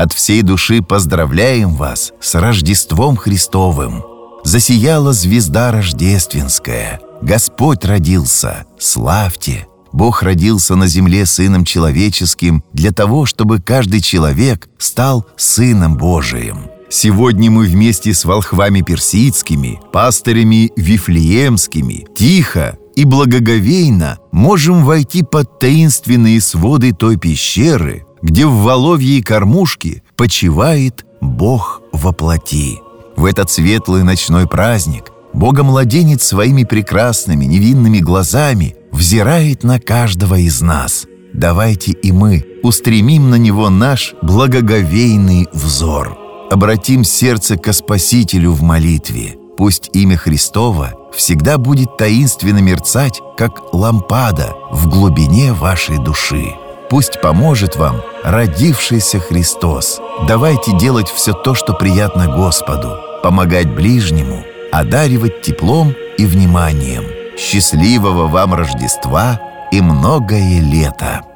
От всей души поздравляем вас с Рождеством Христовым. Засияла звезда рождественская, Господь родился, славьте! Бог родился на земле Сыном Человеческим для того, чтобы каждый человек стал Сыном Божиим. Сегодня мы вместе с волхвами персидскими, пастырями вифлеемскими, тихо и благоговейно можем войти под таинственные своды той пещеры, где в воловьей кормушке почивает Бог во плоти. В этот светлый ночной праздник Бога-младенец своими прекрасными невинными глазами взирает на каждого из нас. Давайте и мы устремим на Него наш благоговейный взор. Обратим сердце ко Спасителю в молитве. Пусть имя Христово всегда будет таинственно мерцать, как лампада в глубине вашей души. Пусть поможет вам родившийся Христос. Давайте делать все то, что приятно Господу, помогать ближнему, одаривать теплом и вниманием. Счастливого вам Рождества и многое лето!